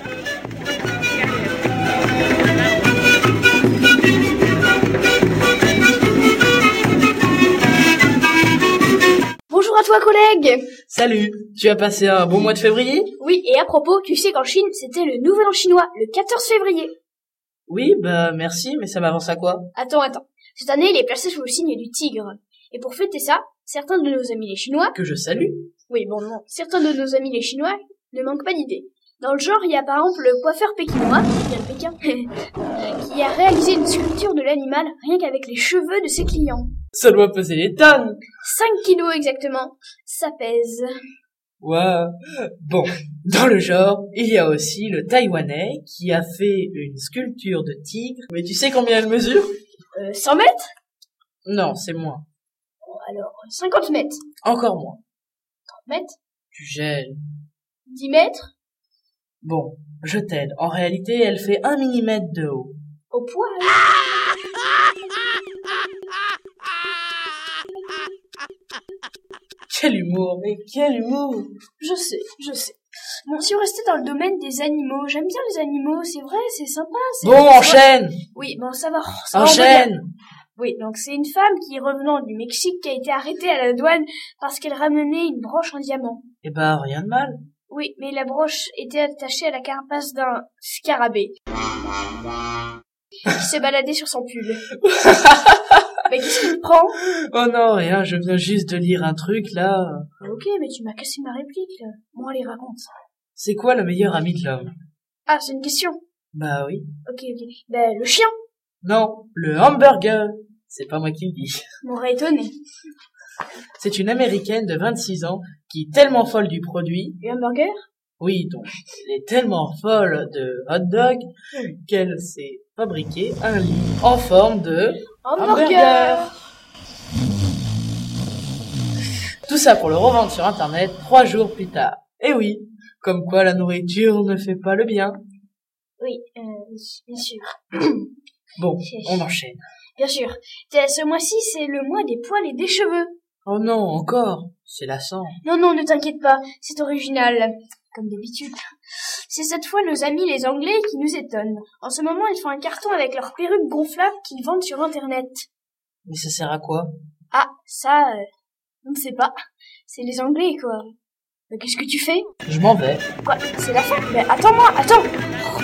Bonjour à toi, collègue. Salut, tu as passé un bon mois de février? Oui, et à propos, tu sais qu'en Chine, c'était le Nouvel An chinois, le 14 février. Oui, merci, mais ça m'avance à quoi? Attends. Cette année, il est placé sous le signe du tigre. Et pour fêter ça, certains de nos amis les Chinois... Que je salue. Oui, bon, non. Certains de nos amis les Chinois ne manquent pas d'idées. Dans le genre, il y a par exemple le coiffeur pékinois, qui vient de Pékin, qui a réalisé une sculpture de l'animal rien qu'avec les cheveux de ses clients. Ça doit peser des tonnes. 5 kilos exactement. Ça pèse. Ouais. Bon, dans le genre, il y a aussi le Taïwanais qui a fait une sculpture de tigre. Mais tu sais combien elle mesure? 100 mètres? Non, c'est moins. Alors, 50 mètres. Encore moins. 30 mètres? Tu gèles. 10 mètres? Bon, je t'aide. En réalité, elle fait 1 millimètre de haut. Au poil. Quel humour, mais quel humour! Je sais. Bon, si on restait dans le domaine des animaux, j'aime bien les animaux, c'est vrai, c'est sympa. Bon, enchaîne! Oui, bon, ça va. Enchaîne! Oui, donc c'est une femme qui, revenant du Mexique, qui a été arrêtée à la douane parce qu'elle ramenait une broche en diamant. Eh ben, rien de mal. Oui, mais la broche était attachée à la carapace d'un scarabée qui s'est baladé sur son pull. Mais qu'est-ce qu'il me prend? Oh non, rien, je viens juste de lire un truc, là. Ok, mais tu m'as cassé ma réplique, là. Bon, allez, raconte. C'est quoi le meilleur ami de l'homme? Ah, c'est une question. Bah oui. Ok. Ben, le chien. Non, le hamburger. C'est pas moi qui le dis. M'aurait étonné. C'est une américaine de 26 ans qui est tellement folle du produit. Le hamburger? Oui, donc, elle est tellement folle de hot dog qu'elle s'est fabriqué un lit en forme de hamburger. Tout ça pour le revendre sur internet 3 jours plus tard. Et oui, comme quoi la nourriture ne fait pas le bien. Oui, bien sûr. Bon, on enchaîne. Bien sûr. Ce mois-ci, c'est le mois des poils et des cheveux. Oh non, encore. C'est lassant. Non, ne t'inquiète pas. C'est original. Comme d'habitude. C'est cette fois nos amis les Anglais qui nous étonnent. En ce moment, ils font un carton avec leurs perruques gonflables qu'ils vendent sur Internet. Mais ça sert à quoi? Ah, ça, on ne sait pas. C'est les Anglais, quoi. Mais qu'est-ce que tu fais? Je m'en vais. Quoi? C'est la fin? Mais attends-moi, attends!